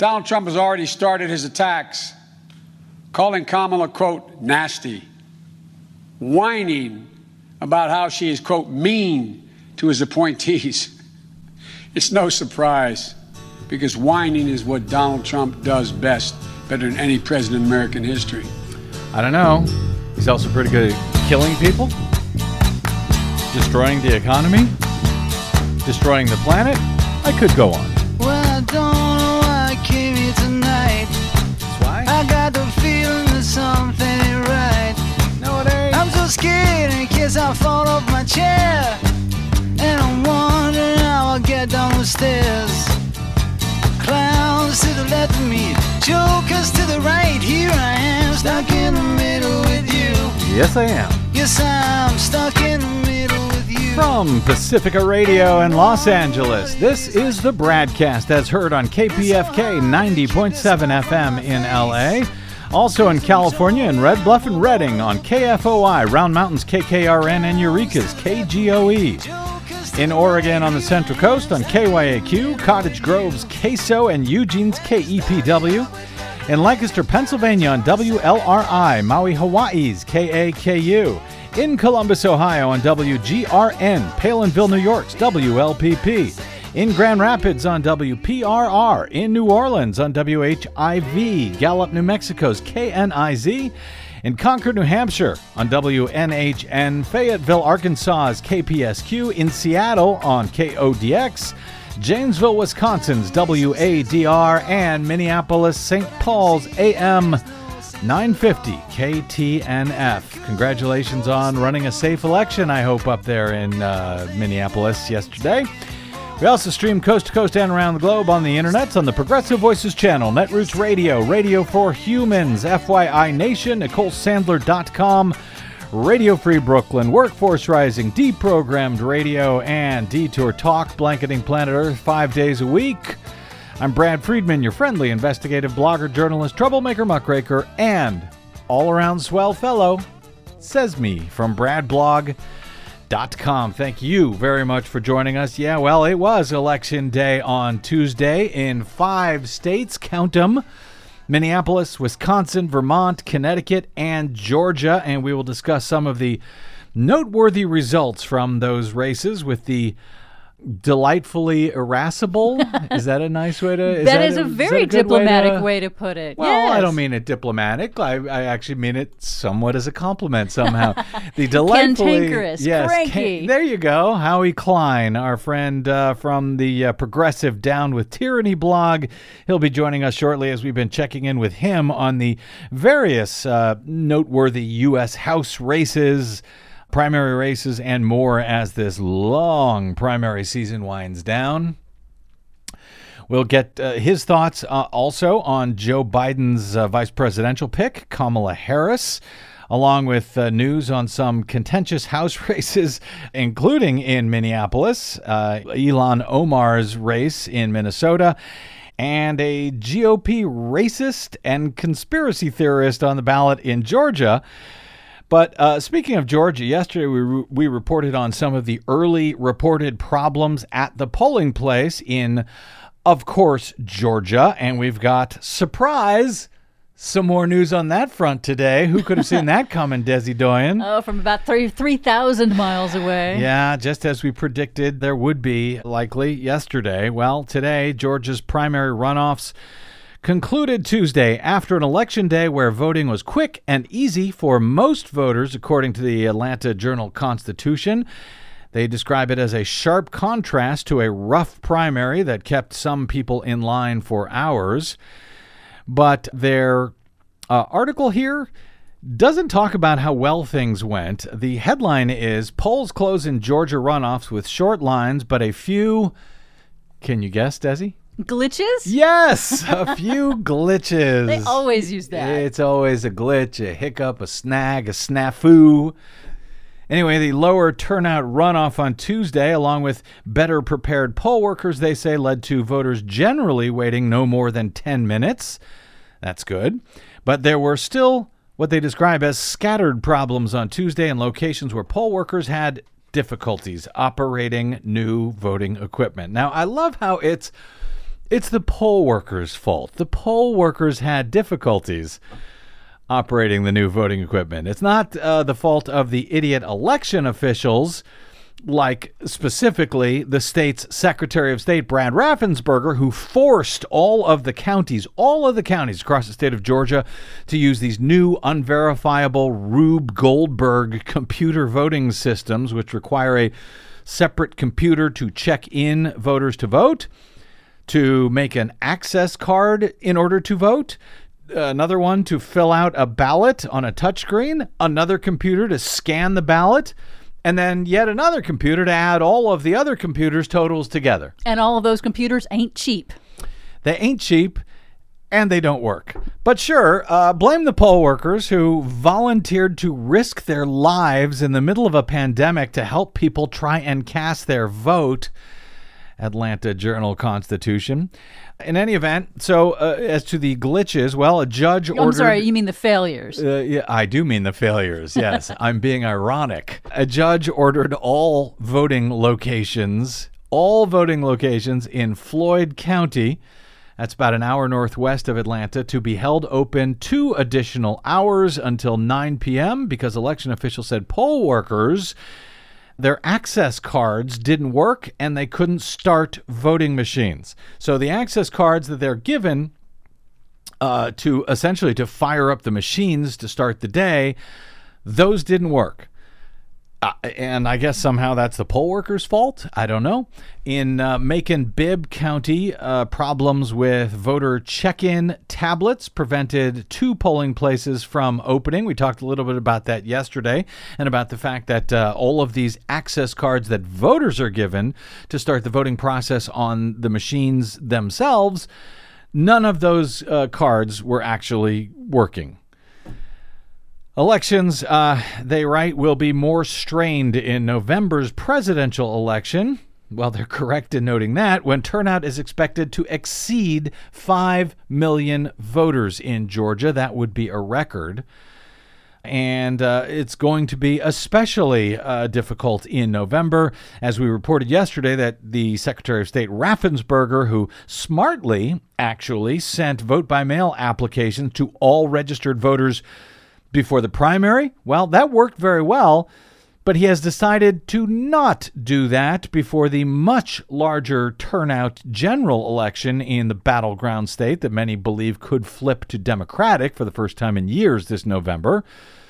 Donald Trump has already started his attacks, calling Kamala, quote, nasty, whining about how she is, quote, mean to his appointees. It's no surprise, because whining is what Donald Trump does best, better than any president in American history. I don't know. He's also pretty good at killing people, destroying the economy, destroying the planet. I could go on. Well, I don't know why I came here tonight. That's why? I got the feeling that something ain't right. No, it ain't. I'm so scared in case I fall off my chair. And I'm wondering how I'll get down the stairs. Clowns to the left of me, jokers to the right. Here I am, stuck in the middle with you. Yes, I am. Yes, I'm stuck in the middle with you. From Pacifica Radio in Los Angeles, this is the Bradcast, as heard on KPFK 90.7 FM in LA. Also in California in Red Bluff and Redding on KFOI, Round Mountain's KKRN, and Eureka's KGOE. In Oregon on the Central Coast on KYAQ, Cottage Grove's KSO, and Eugene's KEPW. In Lancaster, Pennsylvania on WLRI, Maui, Hawaii's KAKU. In Columbus, Ohio on WGRN, Palinville, New York's WLPP. In Grand Rapids on WPRR. In New Orleans on WHIV, Gallup, New Mexico's KNIZ. In Concord, New Hampshire on WNHN, Fayetteville, Arkansas's KPSQ, in Seattle on KODX, Janesville, Wisconsin's WADR, and Minneapolis, St. Paul's AM 950 KTNF. Congratulations on running a safe election, I hope, up there in Minneapolis yesterday. We also stream coast to coast and around the globe on the internet on the Progressive Voices channel, Netroots Radio, Radio for Humans, FYI Nation, NicoleSandler.com, Radio Free Brooklyn, Workforce Rising, Deprogrammed Radio, and Detour Talk, blanketing planet Earth 5 days a week. I'm Brad Friedman, your friendly investigative blogger, journalist, troublemaker, muckraker, and all-around swell fellow, says me, from BradBlog.com. Thank you very much for joining us. Yeah, well, it was Election Day on Tuesday in 5 states. Count them: Minneapolis, Wisconsin, Vermont, Connecticut, and Georgia. And we will discuss some of the noteworthy results from those races with the delightfully irascible. Is that a nice way to... That is a very diplomatic way to put it. Well, yes. I don't mean it diplomatic. I actually mean it somewhat as a compliment somehow. The delightfully... Cantankerous, cranky. There you go. Howie Klein, our friend from the Progressive Down with Tyranny blog. He'll be joining us shortly as we've been checking in with him on the various noteworthy U.S. House races, primary races, and more as this long primary season winds down. We'll get his thoughts also on Joe Biden's vice presidential pick, Kamala Harris, along with news on some contentious House races, including in Minneapolis, Ilhan Omar's race in Minnesota, and a GOP racist and conspiracy theorist on the ballot in Georgia. But speaking of Georgia, yesterday we reported on some of the early reported problems at the polling place in, of course, Georgia. And we've got, surprise, some more news on that front today. Who could have seen that coming, Desi Doyen? Oh, from about 3,000 miles away. Yeah, just as we predicted there would be likely yesterday. Well, today, Georgia's primary runoffs concluded Tuesday after an election day where voting was quick and easy for most voters, according to the Atlanta Journal-Constitution. They describe it as a sharp contrast to a rough primary that kept some people in line for hours. But their article here doesn't talk about how well things went. The headline is, polls close in Georgia runoffs with short lines, but a few, can you guess, Desi? Glitches? Yes, a few glitches. They always use that. It's always a glitch, a hiccup, a snag, a snafu. Anyway, the lower turnout runoff on Tuesday, along with better prepared poll workers, they say, led to voters generally waiting no more than 10 minutes. That's good. But there were still what they describe as scattered problems on Tuesday in locations where poll workers had difficulties operating new voting equipment. Now, I love how it's It's the poll workers' fault. The poll workers had difficulties operating the new voting equipment. It's not the fault of the idiot election officials, like specifically the state's Secretary of State, Brad Raffensperger, who forced all of the counties across the state of Georgia to use these new unverifiable Rube Goldberg computer voting systems, which require a separate computer to check in voters to vote, to make an access card in order to vote, another one to fill out a ballot on a touchscreen, another computer to scan the ballot, and then yet another computer to add all of the other computers' totals together. And all of those computers ain't cheap. They ain't cheap, and they don't work. But sure, blame the poll workers who volunteered to risk their lives in the middle of a pandemic to help people try and cast their vote. Atlanta Journal-Constitution. In any event, so as to the glitches, well, a judge ordered... I'm sorry, you mean the failures. Yeah, I do mean the failures, yes. I'm being ironic. A judge ordered all voting locations in Floyd County, that's about an hour northwest of Atlanta, to be held open 2 additional hours until 9 p.m. because election officials said poll workers, their access cards didn't work and they couldn't start voting machines. So the access cards that they're given to essentially to fire up the machines to start the day, those didn't work. And I guess somehow that's the poll workers' fault. I don't know. In Macon-Bibb County, problems with voter check-in tablets prevented 2 polling places from opening. We talked a little bit about that yesterday and about the fact that all of these access cards that voters are given to start the voting process on the machines themselves, none of those cards were actually working. Elections, they write, will be more strained in November's presidential election. Well, they're correct in noting that, when turnout is expected to exceed 5 million voters in Georgia. That would be a record. And it's going to be especially difficult in November, as we reported yesterday that the Secretary of State Raffensperger, who smartly actually sent vote-by-mail applications to all registered voters before the primary, well, that worked very well, but he has decided to not do that before the much larger turnout general election in the battleground state that many believe could flip to Democratic for the first time in years this November.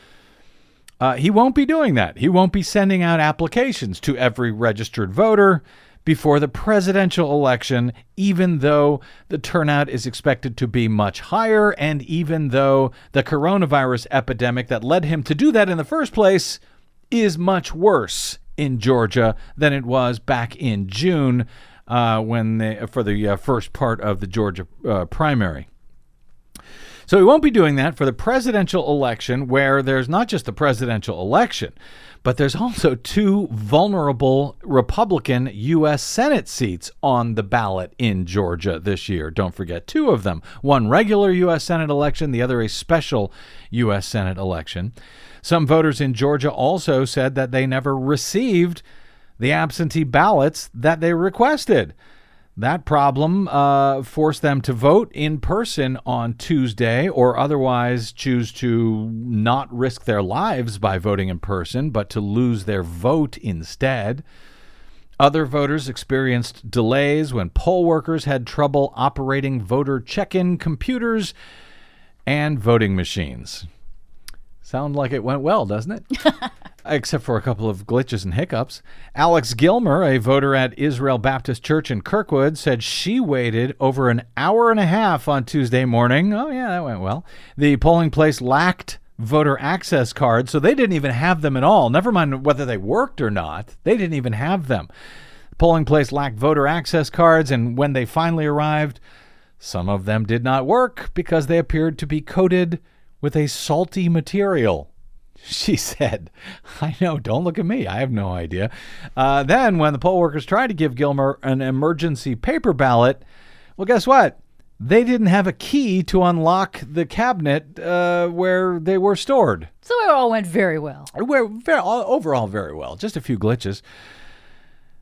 He won't be doing that. He won't be sending out applications to every registered voter before the presidential election, even though the turnout is expected to be much higher, and even though the coronavirus epidemic that led him to do that in the first place is much worse in Georgia than it was back in June for the first part of the Georgia primary. So he won't be doing that for the presidential election, where there's not just the presidential election, but there's also 2 vulnerable Republican U.S. Senate seats on the ballot in Georgia this year. Don't forget 2 of them. One regular U.S. Senate election, the other a special U.S. Senate election. Some voters in Georgia also said that they never received the absentee ballots that they requested. That problem forced them to vote in person on Tuesday, or otherwise choose to not risk their lives by voting in person, but to lose their vote instead. Other voters experienced delays when poll workers had trouble operating voter check-in computers and voting machines. Sound like it went well, doesn't it? Except for a couple of glitches and hiccups. Alex Gilmer, a voter at Israel Baptist Church in Kirkwood, said she waited over an hour and a half on Tuesday morning. Oh, yeah, that went well. The polling place lacked voter access cards, so they didn't even have them at all. Never mind whether they worked or not. They didn't even have them. The polling place lacked voter access cards, and when they finally arrived, some of them did not work because they appeared to be coated with a salty material. She said, I know, don't look at me. I have no idea. Then when the poll workers tried to give Gilmer an emergency paper ballot, well, guess what? They didn't have a key to unlock the cabinet where they were stored. So it all went very well. Overall, very well. Just a few glitches.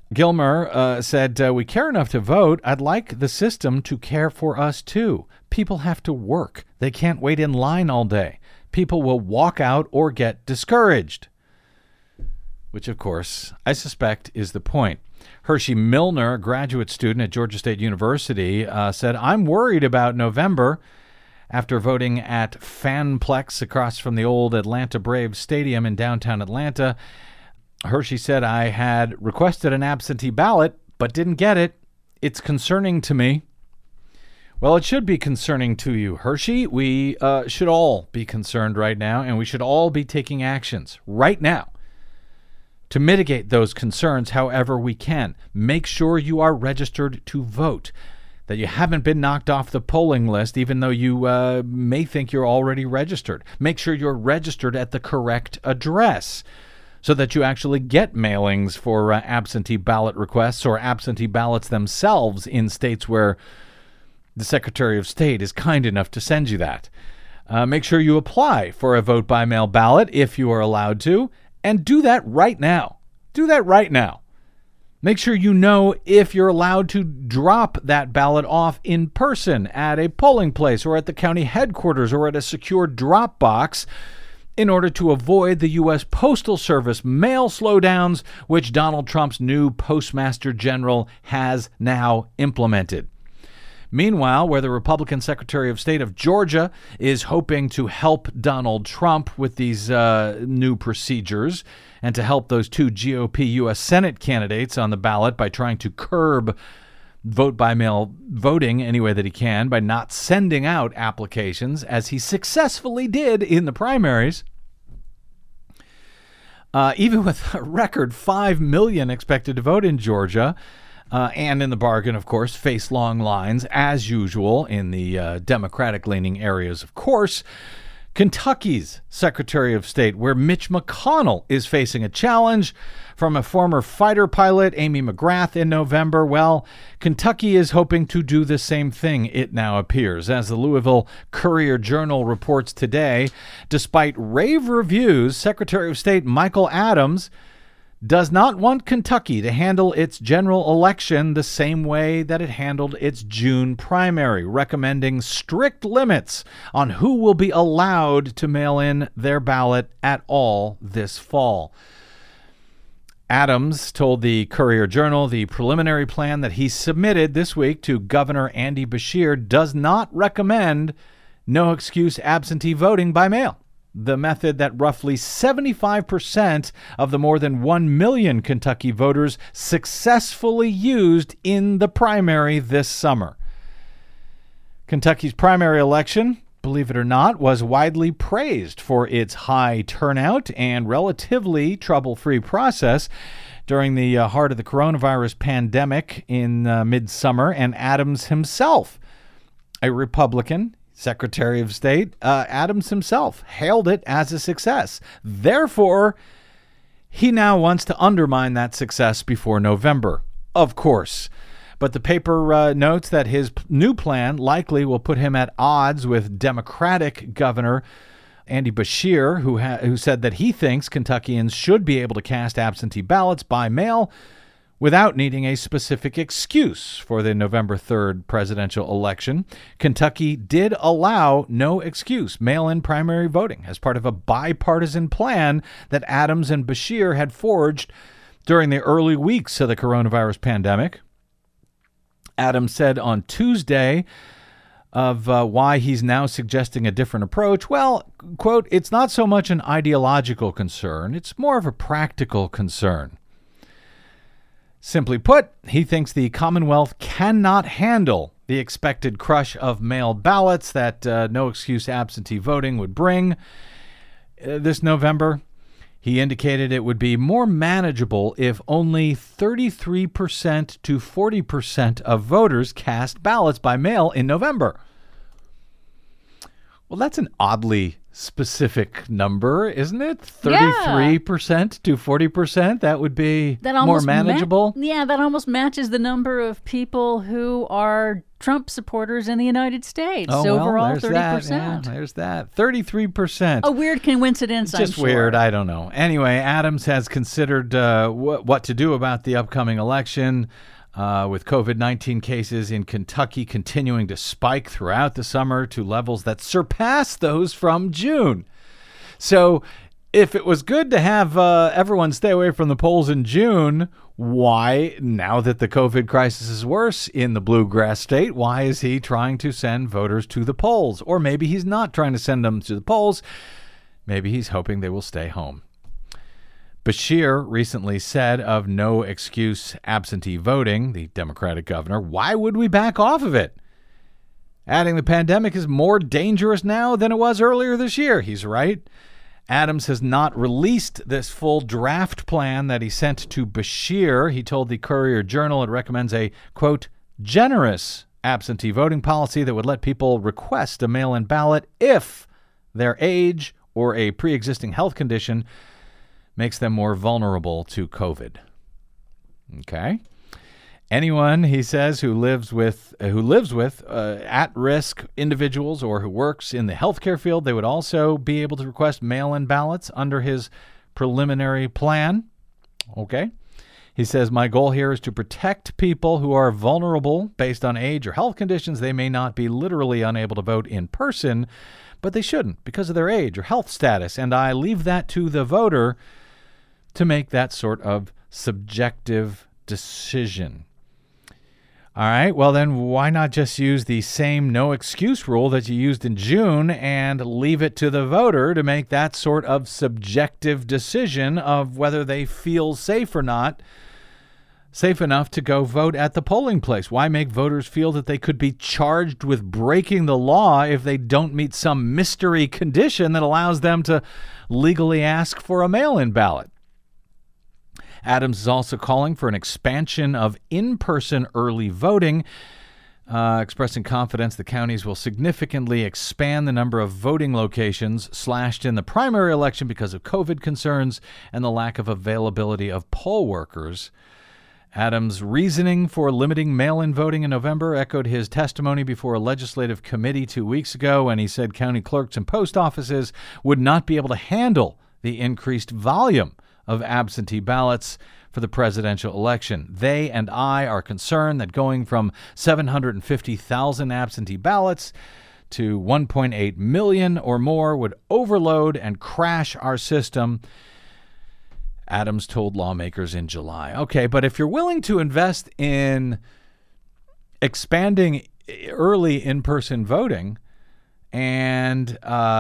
Gilmer said, we care enough to vote. I'd like the system to care for us, too. People have to work. They can't wait in line all day. People will walk out or get discouraged. Which, of course, I suspect is the point. Hershey Milner, a graduate student at Georgia State University, said, I'm worried about November. After voting at Fanplex across from the old Atlanta Braves Stadium in downtown Atlanta, Hershey said, I had requested an absentee ballot, but didn't get it. It's concerning to me. Well, it should be concerning to you, Hershey. We should all be concerned right now, and we should all be taking actions right now to mitigate those concerns however we can. Make sure you are registered to vote, that you haven't been knocked off the polling list, even though you may think you're already registered. Make sure you're registered at the correct address, so that you actually get mailings for absentee ballot requests or absentee ballots themselves in states where the Secretary of State is kind enough to send you that. Make sure you apply for a vote-by-mail ballot if you are allowed to, and do that right now. Do that right now. Make sure you know if you're allowed to drop that ballot off in person at a polling place or at the county headquarters or at a secure drop box, in order to avoid the U.S. Postal Service mail slowdowns, which Donald Trump's new Postmaster General has now implemented. Meanwhile, where the Republican Secretary of State of Georgia is hoping to help Donald Trump with these new procedures and to help those two GOP U.S. Senate candidates on the ballot by trying to curb vote-by-mail voting any way that he can by not sending out applications, as he successfully did in the primaries. Even with a record 5 million expected to vote in Georgia, and in the bargain, of course, face long lines, as usual, in the Democratic-leaning areas, of course, Kentucky's Secretary of State, where Mitch McConnell is facing a challenge from a former fighter pilot, Amy McGrath, in November. Well, Kentucky is hoping to do the same thing, it now appears. As the Louisville Courier-Journal reports today, despite rave reviews, Secretary of State Michael Adams does not want Kentucky to handle its general election the same way that it handled its June primary, recommending strict limits on who will be allowed to mail in their ballot at all this fall. Adams told the Courier-Journal the preliminary plan that he submitted this week to Governor Andy Beshear does not recommend no-excuse absentee voting by mail, the method that roughly 75% of the more than 1 million Kentucky voters successfully used in the primary this summer. Kentucky's primary election, believe it or not, was widely praised for its high turnout and relatively trouble-free process during the heart of the coronavirus pandemic in midsummer, and Adams himself, a Republican Secretary of State, Adams himself hailed it as a success. Therefore, he now wants to undermine that success before November, of course. But the paper notes that his new plan likely will put him at odds with Democratic Governor Andy Beshear, who said that he thinks Kentuckians should be able to cast absentee ballots by mail without needing a specific excuse for the November 3rd presidential election. Kentucky did allow no excuse mail-in primary voting as part of a bipartisan plan that Adams and Beshear had forged during the early weeks of the coronavirus pandemic. Adams said on Tuesday of why he's now suggesting a different approach. Well, quote, it's not so much an ideological concern, it's more of a practical concern. Simply put, he thinks the Commonwealth cannot handle the expected crush of mail ballots that no-excuse absentee voting would bring this November. He indicated it would be more manageable if only 33% to 40% of voters cast ballots by mail in November. Well, that's an oddly specific number, isn't it? 33% to 40%? That would be more manageable? That almost matches the number of people who are Trump supporters in the United States. Oh, well, Overall, there's 30%. that. Yeah, there's that. 33%. A weird coincidence, It's just I'm sure. weird. I don't know. Anyway, Adams has considered what to do about the upcoming election with COVID-19 cases in Kentucky continuing to spike throughout the summer to levels that surpass those from June. So if it was good to have everyone stay away from the polls in June, why, now that the COVID crisis is worse in the bluegrass state, why is he trying to send voters to the polls? Or maybe he's not trying to send them to the polls. Maybe he's hoping they will stay home. Beshear recently said of no excuse absentee voting, the Democratic governor, why would we back off of it? Adding the pandemic is more dangerous now than it was earlier this year. He's right. Adams has not released this full draft plan that he sent to Beshear. He told the Courier-Journal it recommends a, quote, generous absentee voting policy that would let people request a mail-in ballot if their age or a pre-existing health condition makes them more vulnerable to COVID. Okay. Anyone, he says, who lives with at-risk individuals or who works in the healthcare field, they would also be able to request mail-in ballots under his preliminary plan. Okay. He says, my goal here is to protect people who are vulnerable based on age or health conditions. They may not be literally unable to vote in person, but they shouldn't because of their age or health status. And I leave that to the voter to make that sort of subjective decision. All right, well then why not just use the same no excuse rule that you used in June and leave it to the voter to make that sort of subjective decision of whether they feel safe or not, safe enough to go vote at the polling place? Why make voters feel that they could be charged with breaking the law if they don't meet some mystery condition that allows them to legally ask for a mail-in ballot? Adams is also calling for an expansion of in-person early voting, expressing confidence the counties will significantly expand the number of voting locations slashed in the primary election because of COVID concerns and the lack of availability of poll workers. Adams' reasoning for limiting mail-in voting in November echoed his testimony before a legislative committee 2 weeks ago when he said county clerks and post offices would not be able to handle the increased volume of absentee ballots for the presidential election. They and I are concerned that going from 750,000 absentee ballots to 1.8 million or more would overload and crash our system, Adams told lawmakers in July. Okay, but if you're willing to invest in expanding early in-person voting and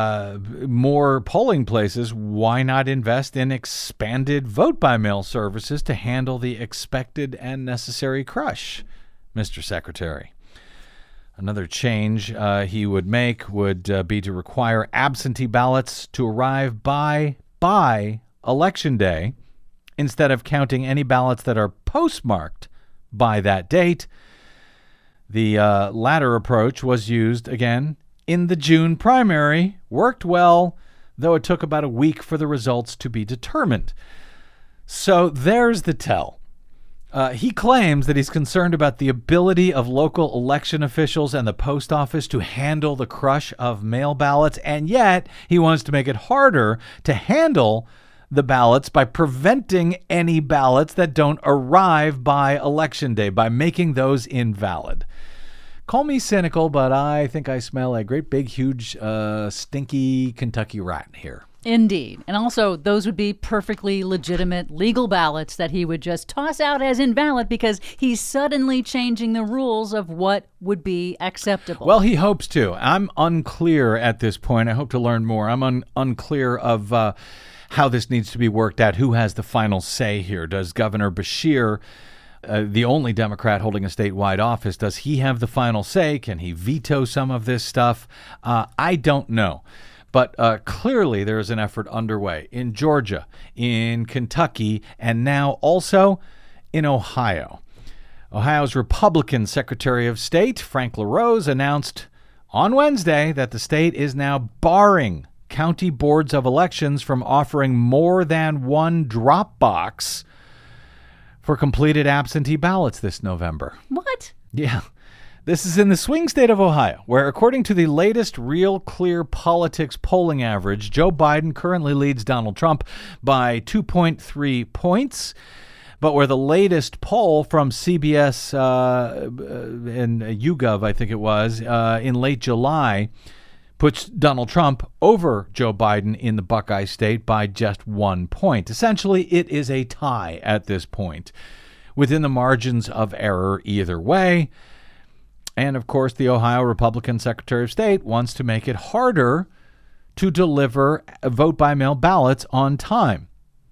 more polling places, why not invest in expanded vote-by-mail services to handle the expected and necessary crush, Mr. Secretary? Another change he would make would be to require absentee ballots to arrive by Election Day instead of counting any ballots that are postmarked by that date. The latter approach was used, again, in the June primary, worked well, though it took about a week for the results to be determined. So there's the tell. He claims that he's concerned about the ability of local election officials and the post office to handle the crush of mail ballots, and yet he wants to make it harder to handle the ballots by preventing any ballots that don't arrive by Election Day, by making those invalid. Call me cynical, but I think I smell a great big, huge, stinky Kentucky rat here. Indeed. And also, those would be perfectly legitimate legal ballots that he would just toss out as invalid because he's suddenly changing the rules of what would be acceptable. Well, he hopes to. I'm unclear at this point. I hope to learn more. I'm unclear of how this needs to be worked out. Who has the final say here? Does Governor Beshear, the only Democrat holding a statewide office, does he have the final say? Can he veto some of this stuff? I don't know. But clearly there is an effort underway in Georgia, in Kentucky, and now also in Ohio. Ohio's Republican Secretary of State, Frank LaRose, announced on Wednesday that the state is now barring county boards of elections from offering more than one drop box for completed absentee ballots this November. What? Yeah. This is in the swing state of Ohio, where according to the latest Real Clear Politics polling average, Joe Biden currently leads Donald Trump by 2.3 points. But where the latest poll from CBS and YouGov, I think it was, in late July, puts Donald Trump over Joe Biden in the Buckeye State by just 1 point. Essentially, it is a tie at this point, within the margins of error either way. And, of course, the Ohio Republican Secretary of State wants to make it harder to deliver vote-by-mail ballots on time.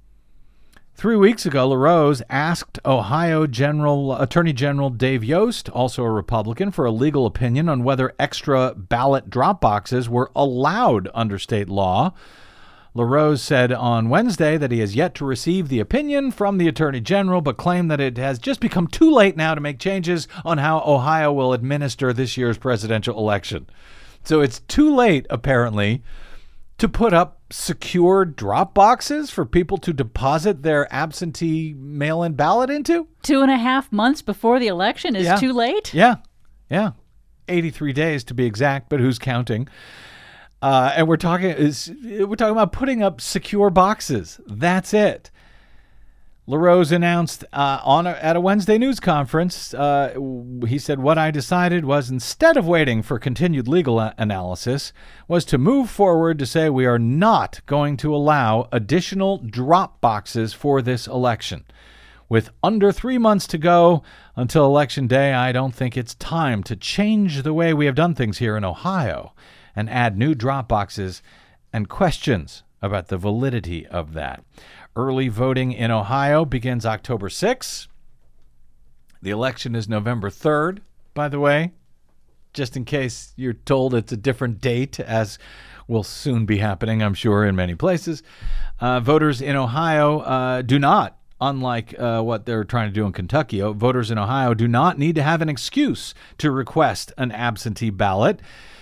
3 weeks ago, LaRose asked Ohio Attorney General Dave Yost, also a Republican, for a legal opinion on whether extra ballot drop boxes were allowed under state law. LaRose said on Wednesday that he has yet to receive the opinion from the Attorney General, but claimed that it has just become too late now to make changes on how Ohio will administer this year's presidential election. So it's too late, apparently, to put up secure drop boxes for people to deposit their absentee mail-in ballot into? 2.5 months before the election is too late? Yeah. 83 days to be exact, but who's counting? And we're talking about putting up secure boxes. That's it. LaRose announced at a Wednesday news conference, he said, what I decided was, instead of waiting for continued legal analysis, was to move forward to say we are not going to allow additional drop boxes for this election. With under 3 months to go until Election Day, I don't think it's time to change the way we have done things here in Ohio and add new drop boxes and questions about the validity of that. Early voting in Ohio begins October 6th. The election is November 3rd, by the way, just in case you're told it's a different date, as will soon be happening, I'm sure, in many places. Voters in Ohio do not, unlike what they're trying to do in Kentucky, voters in Ohio do not need to have an excuse to request an absentee ballot.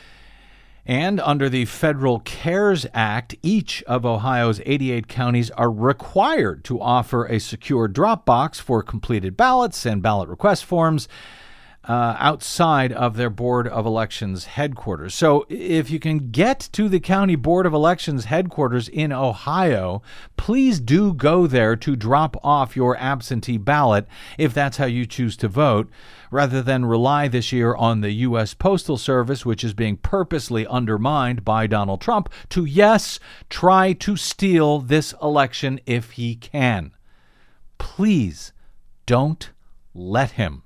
And under the Federal CARES Act, each of Ohio's 88 counties are required to offer a secure drop box for completed ballots and ballot request forms outside of their Board of Elections headquarters. So if you can get to the County Board of Elections headquarters in Ohio, please do go there to drop off your absentee ballot if that's how you choose to vote, rather than rely this year on the U.S. Postal Service, which is being purposely undermined by Donald Trump, to, yes, try to steal this election if he can. Please don't let him.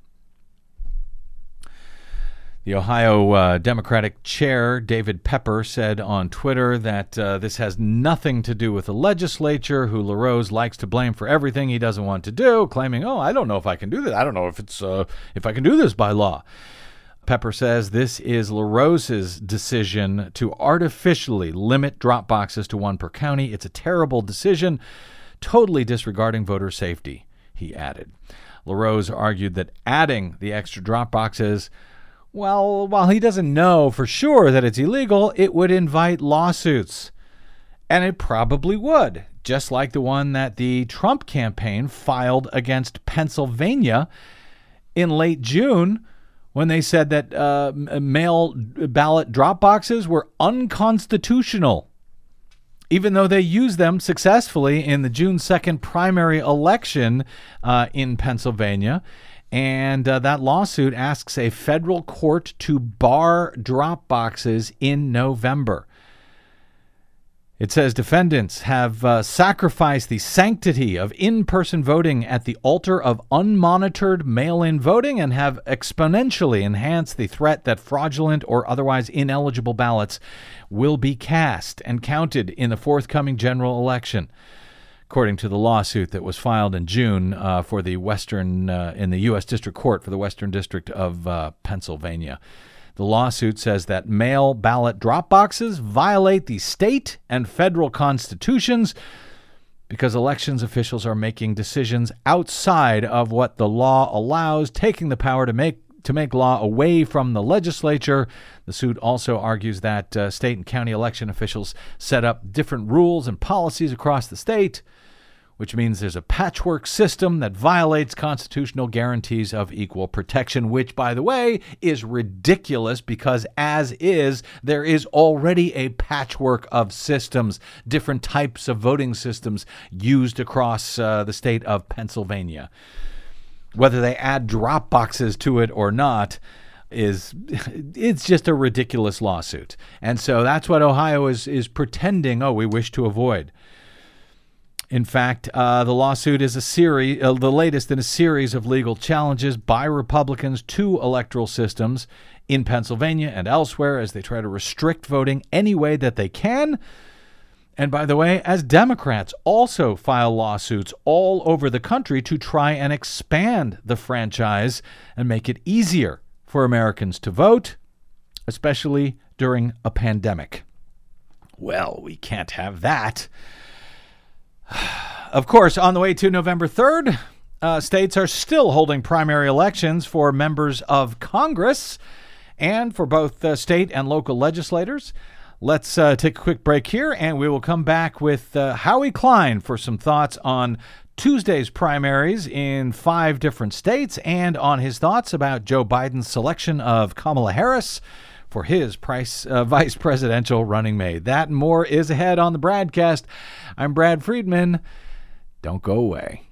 The Ohio Democratic chair, David Pepper, said on Twitter that this has nothing to do with the legislature, who LaRose likes to blame for everything he doesn't want to do, claiming, I don't know if I can do that. I don't know if I can do this by law. Pepper says this is LaRose's decision to artificially limit drop boxes to one per county. It's a terrible decision, totally disregarding voter safety, he added. LaRose argued that adding the extra drop boxes, well, while he doesn't know for sure that it's illegal, it would invite lawsuits. And it probably would, just like the one that the Trump campaign filed against Pennsylvania in late June, when they said that mail ballot drop boxes were unconstitutional, even though they used them successfully in the June 2nd primary election in Pennsylvania. And that lawsuit asks a federal court to bar drop boxes in November. It says defendants have sacrificed the sanctity of in-person voting at the altar of unmonitored mail-in voting and have exponentially enhanced the threat that fraudulent or otherwise ineligible ballots will be cast and counted in the forthcoming general election, according to the lawsuit that was filed in June for the in the U.S. District Court for the Western District of Pennsylvania. The lawsuit says that mail ballot drop boxes violate the state and federal constitutions because elections officials are making decisions outside of what the law allows, taking the power to make law away from the legislature. The suit also argues that state and county election officials set up different rules and policies across the state, which means there's a patchwork system that violates constitutional guarantees of equal protection, which, by the way, is ridiculous because as is, there is already a patchwork of systems, different types of voting systems used across the state of Pennsylvania. Whether they add drop boxes to it or not, it's just a ridiculous lawsuit. And so that's what Ohio is pretending, we wish to avoid. In fact, the lawsuit is the latest in a series of legal challenges by Republicans to electoral systems in Pennsylvania and elsewhere as they try to restrict voting any way that they can. And by the way, as Democrats also file lawsuits all over the country to try and expand the franchise and make it easier for Americans to vote, especially during a pandemic. Well, we can't have that. Of course, on the way to November 3rd, states are still holding primary elections for members of Congress and for both state and local legislators. Let's take a quick break here, and we will come back with Howie Klein for some thoughts on Tuesday's primaries in 5 different states and on his thoughts about Joe Biden's selection of Kamala Harris for his vice presidential running mate. That and more is ahead on the BradCast. I'm Brad Friedman. Don't go away.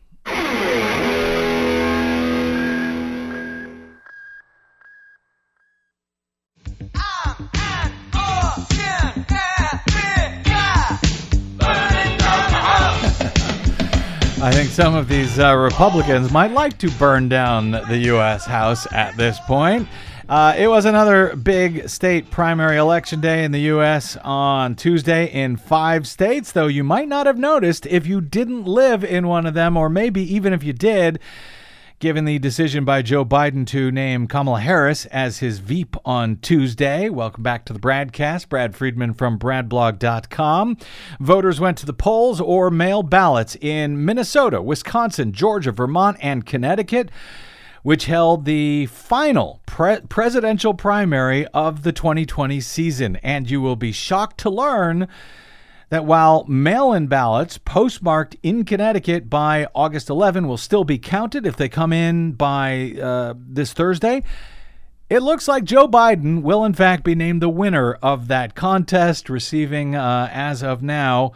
I think some of these Republicans might like to burn down the U.S. House at this point. It was another big state primary election day in the U.S. on Tuesday in 5 states, though you might not have noticed if you didn't live in one of them, or maybe even if you did, given the decision by Joe Biden to name Kamala Harris as his VP on Tuesday. Welcome back to the BradCast. Brad Friedman from BradBlog.com. Voters went to the polls or mail ballots in Minnesota, Wisconsin, Georgia, Vermont, and Connecticut, which held the final presidential primary of the 2020 season. And you will be shocked to learn that while mail-in ballots postmarked in Connecticut by August 11 will still be counted if they come in by this Thursday, it looks like Joe Biden will in fact be named the winner of that contest, receiving, as of now,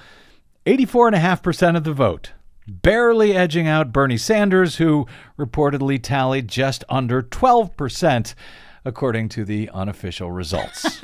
84.5% of the vote, barely edging out Bernie Sanders, who reportedly tallied just under 12%, according to the unofficial results.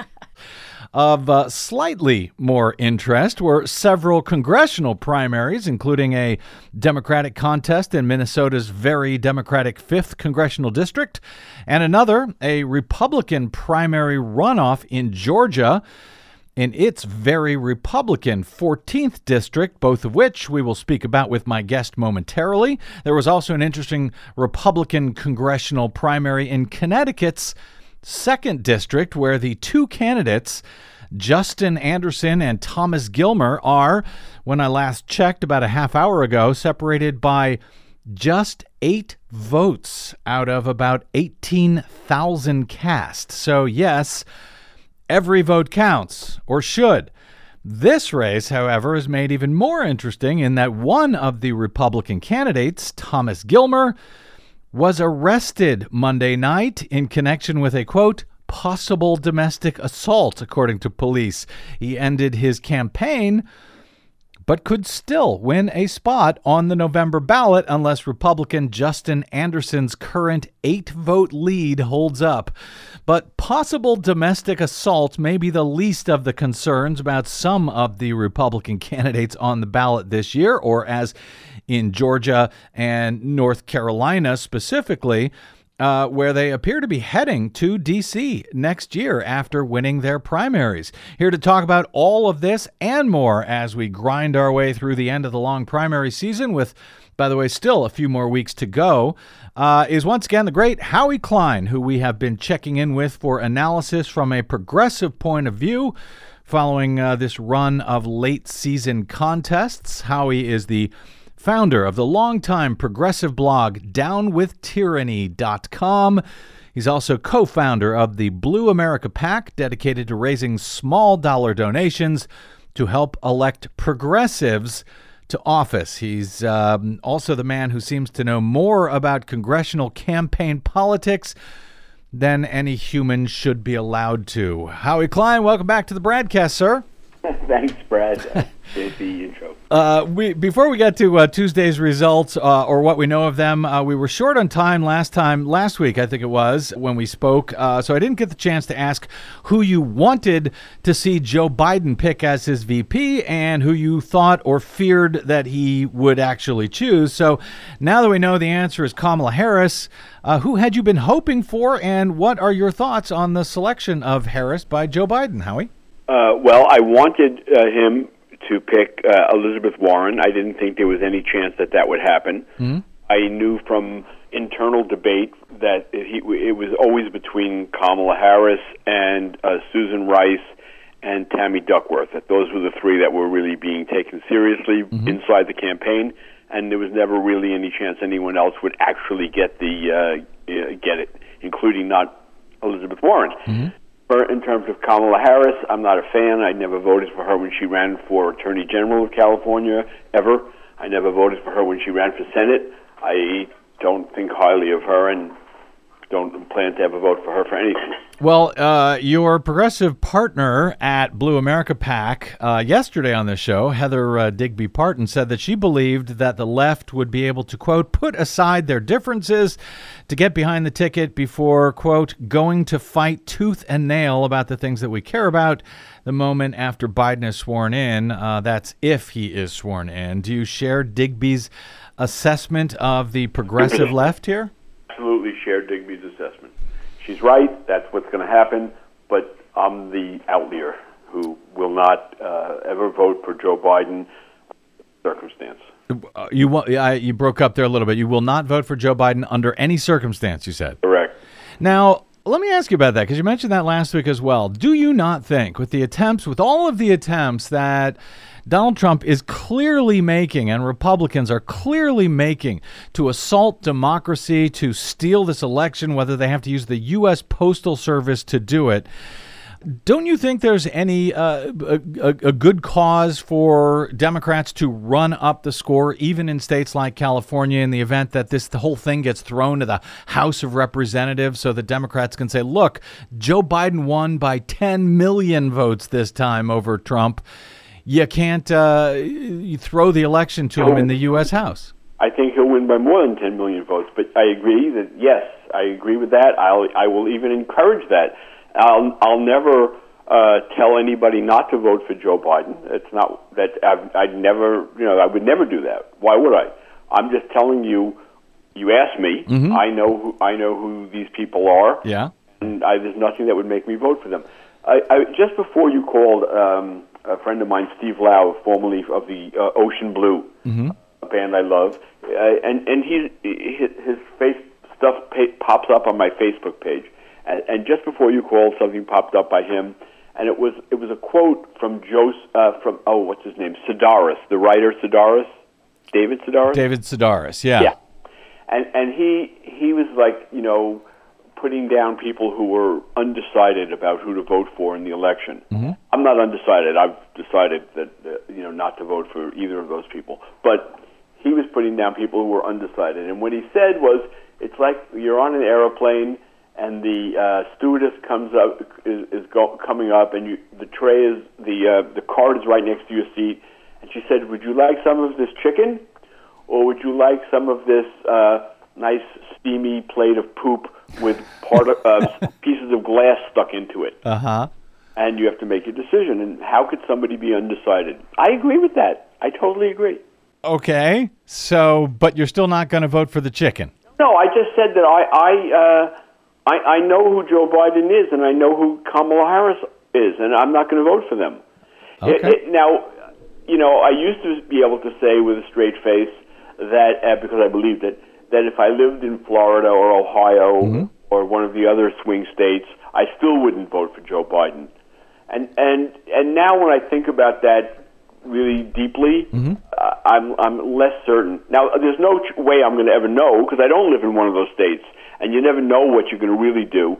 Of slightly more interest were several congressional primaries, including a Democratic contest in Minnesota's very Democratic 5th Congressional District, and another, a Republican primary runoff in Georgia in its very Republican 14th district, both of which we will speak about with my guest momentarily. There was also an interesting Republican congressional primary in Connecticut's 2nd district, where the 2 candidates, Justin Anderson and Thomas Gilmer, are, when I last checked about a half hour ago, separated by just 8 votes out of about 18,000 cast. So yes, every vote counts, or should. This race, however, is made even more interesting in that one of the Republican candidates, Thomas Gilmer, was arrested Monday night in connection with a, quote, possible domestic assault, according to police. He ended his campaign, but could still win a spot on the November ballot unless Republican Justin Anderson's current 8-vote lead holds up. But possible domestic assault may be the least of the concerns about some of the Republican candidates on the ballot this year, or as in Georgia and North Carolina specifically, where they appear to be heading to D.C. next year after winning their primaries. Here to talk about all of this and more as we grind our way through the end of the long primary season with, by the way, still a few more weeks to go, is once again the great Howie Klein, who we have been checking in with for analysis from a progressive point of view following this run of late season contests. Howie is the founder of the longtime progressive blog DownWithTyranny.com. He's also co-founder of the Blue America PAC, dedicated to raising small dollar donations to help elect progressives to office. He's also the man who seems to know more about congressional campaign politics than any human should be allowed to. Howie Klein, welcome back to the BradCast, sir. Thanks, Brad. The intro. Before we get to Tuesday's results or what we know of them, we were short on time last week, I think it was, when we spoke. So I didn't get the chance to ask who you wanted to see Joe Biden pick as his VP and who you thought or feared that he would actually choose. So now that we know the answer is Kamala Harris, who had you been hoping for, and what are your thoughts on the selection of Harris by Joe Biden, Howie? Well, I wanted him to pick Elizabeth Warren. I didn't think there was any chance that would happen. Mm-hmm. I knew from internal debate that it was always between Kamala Harris and Susan Rice and Tammy Duckworth. That those were the three that were really being taken seriously inside the campaign, and there was never really any chance anyone else would actually get it, including not Elizabeth Warren. Mm-hmm. In terms of Kamala Harris, I'm not a fan. I never voted for her when she ran for Attorney General of California, ever. I never voted for her when she ran for Senate. I don't think highly of her and don't plan to ever vote for her for anything. Well, your progressive partner at Blue America PAC yesterday on this show, Heather Digby Parton, said that she believed that the left would be able to, quote, put aside their differences to get behind the ticket before, quote, going to fight tooth and nail about the things that we care about the moment after Biden is sworn in. That's if he is sworn in. Do you share Digby's assessment of the progressive left here? Absolutely share Digby's assessment. She's right. That's what's going to happen. But I'm the outlier who will not ever vote for Joe Biden circumstance. You broke up there a little bit. You will not vote for Joe Biden under any circumstance, you said. Correct. Now, let me ask you about that, because you mentioned that last week as well. Do you not think, with all of the attempts that Donald Trump is clearly making and Republicans are clearly making to assault democracy, to steal this election, whether they have to use the U.S. Postal Service to do it, don't you think there's any a good cause for Democrats to run up the score, even in states like California, in the event that the whole thing gets thrown to the House of Representatives, so the Democrats can say, look, Joe Biden won by 10 million votes this time over Trump. You can't you throw the election to him in the U.S. House. I think he'll win by more than 10 million votes, but I agree that, yes, I agree with that. I will even encourage that. I'll never tell anybody not to vote for Joe Biden. It's not that I'd never, I would never do that. Why would I? I'm just telling you. You asked me. Mm-hmm. I know who these people are. Yeah. And there's nothing that would make me vote for them. I just before you called, a friend of mine, Steve Lau, formerly of the Ocean Blue, a band I love, and his face stuff pops up on my Facebook page. And just before you called, something popped up by him, and it was a quote from what's his name, Sedaris, the writer Sedaris, David Sedaris. David Sedaris, yeah. Yeah, and he was like, putting down people who were undecided about who to vote for in the election. Mm-hmm. I'm not undecided. I've decided that not to vote for either of those people. But he was putting down people who were undecided, and what he said was, it's like you're on an airplane. And the stewardess comes up, coming up, and the tray is the card is right next to your seat. And she said, "Would you like some of this chicken, or would you like some of this nice steamy plate of poop with pieces of glass stuck into it?" Uh-huh. And you have to make a decision. And how could somebody be undecided? I agree with that. I totally agree. Okay, but you're still not going to vote for the chicken? No, I just said that I know who Joe Biden is, and I know who Kamala Harris is, and I'm not going to vote for them. Okay. Now, I used to be able to say with a straight face that, because I believed it, that if I lived in Florida or Ohio or one of the other swing states, I still wouldn't vote for Joe Biden. And now when I think about that really deeply, I'm less certain. Now, there's no way I'm going to ever know, because I don't live in one of those states. And you never know what you're going to really do. Mm-hmm.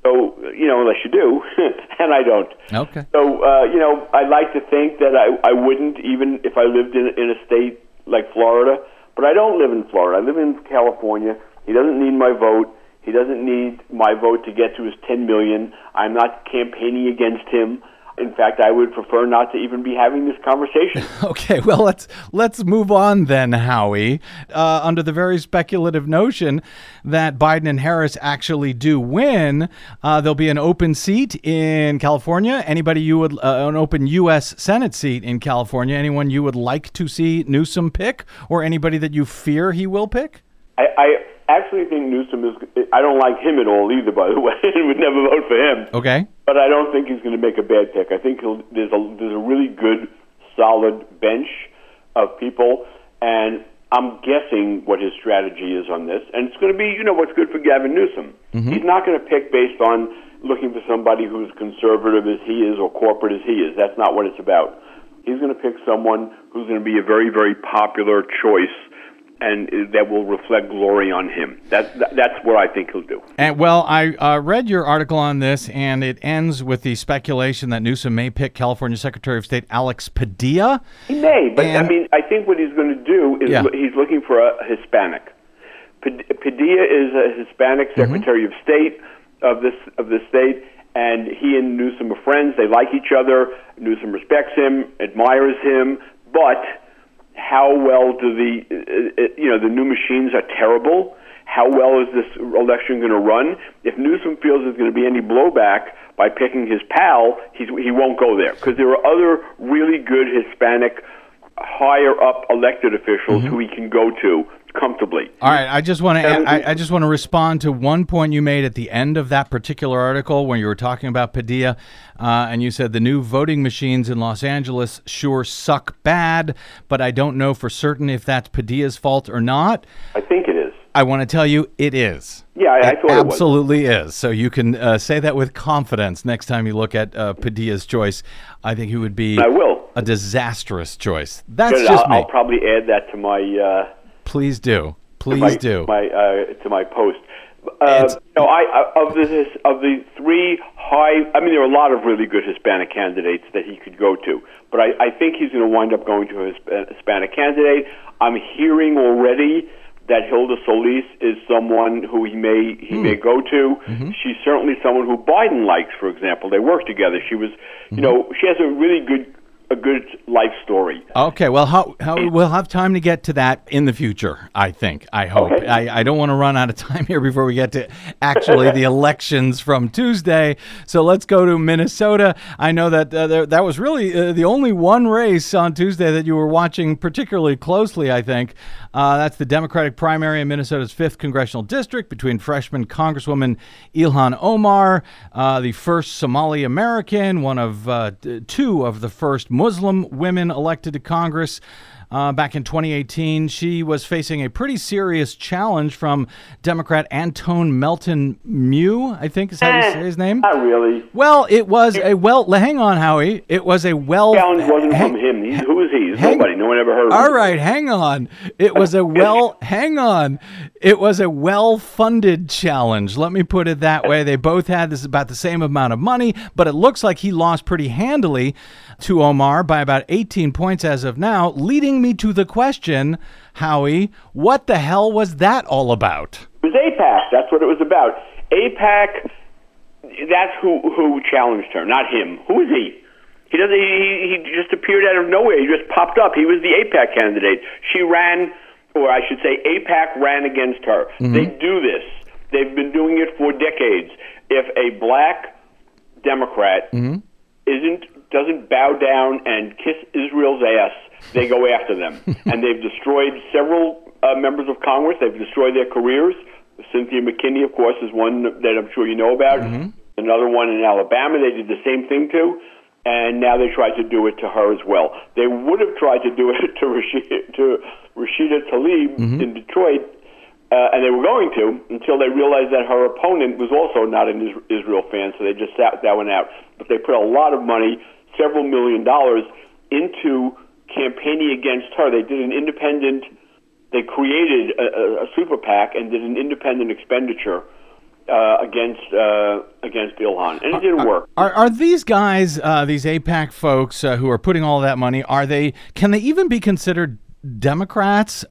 So, unless you do, and I don't. Okay. So, I'd like to think that I wouldn't, even if I lived in a state like Florida. But I don't live in Florida. I live in California. He doesn't need my vote. He doesn't need my vote to get to his 10 million. I'm not campaigning against him. In fact, I would prefer not to even be having this conversation. Okay, well, let's move on then, Howie. Under the very speculative notion that Biden and Harris actually do win, there'll be an open seat in California. Anybody you would an open U.S. Senate seat in California? Anyone you would like to see Newsom pick, or anybody that you fear he will pick? I actually think Newsom is. I don't like him at all either, by the way, and would never vote for him. Okay. But I don't think he's going to make a bad pick. I think there's a really good, solid bench of people, and I'm guessing what his strategy is on this. And it's going to be, what's good for Gavin Newsom. Mm-hmm. He's not going to pick based on looking for somebody who's conservative as he is or corporate as he is. That's not what it's about. He's going to pick someone who's going to be a very, very popular choice, and that will reflect glory on him. That's what I think he'll do. And well, I read your article on this, and it ends with the speculation that Newsom may pick California Secretary of State Alex Padilla. He may, but I think what he's going to do is he's looking for a Hispanic. Padilla is a Hispanic Secretary of State of the state, and he and Newsom are friends. They like each other. Newsom respects him, admires him, but how well do the new machines are terrible. How well is this election going to run? If Newsom feels there's going to be any blowback by picking his pal, he won't go there, because there are other really good Hispanic higher up elected officials who he can go to comfortably. All right, I just want to respond to one point you made at the end of that particular article when you were talking about Padilla, and you said the new voting machines in Los Angeles sure suck bad, but I don't know for certain if that's Padilla's fault or not. I think it is. I want to tell you it is. Yeah, I thought it was. Absolutely is. So you can say that with confidence next time you look at Padilla's choice. I think he would be a disastrous choice. That's just me. I'll probably add that to my... Please do. Please do. To my post. Of the three there are a lot of really good Hispanic candidates that he could go to, but I think he's going to wind up going to a Hispanic candidate. I'm hearing already that Hilda Solis is someone who he may go to. Mm-hmm. She's certainly someone who Biden likes, for example. They work together. She was, she has a really good life story. Okay, well, we'll have time to get to that in the future, I think. I hope. Okay. I don't want to run out of time here before we get to actually the elections from Tuesday. So let's go to Minnesota. I know that that was really the only one race on Tuesday that you were watching particularly closely, I think. That's the Democratic primary in Minnesota's 5th congressional district between freshman Congresswoman Ilhan Omar, the first Somali American, one of two of the first Muslim women elected to Congress back in 2018. She was facing a pretty serious challenge from Democrat Antone Melton Mew, I think is how you say his name. Not really. Well, it was hang on, Howie. It was a challenge wasn't from him. Who is he? He's nobody. No one ever heard of him. All right, hang on. It was It was a well-funded challenge. Let me put it that way. They both had about the same amount of money, but it looks like he lost pretty handily to Omar by about 18 points as of now, leading me to the question, Howie, what the hell was that all about? It was AIPAC. That's what it was about. AIPAC, that's who challenged her, not him. Who is he? He just appeared out of nowhere. He just popped up. He was the AIPAC candidate. She ran, or I should say AIPAC ran against her. Mm-hmm. They do this. They've been doing it for decades. If a black Democrat doesn't bow down and kiss Israel's ass, they go after them. And they've destroyed several members of Congress. They've destroyed their careers. Cynthia McKinney, of course, is one that I'm sure you know about. Mm-hmm. Another one in Alabama they did the same thing to. And now they tried to do it to her as well. They would have tried to do it to Rashida Tlaib in Detroit, and they were going to, until they realized that her opponent was also not an Israel fan, so they just sat that one out. But they put a lot of money, several $1 million, into campaigning against her. They created a super PAC and did an independent expenditure against Ilhan, and it didn't work. Are these guys, these AIPAC folks who are putting all that money, can they even be considered Democrats?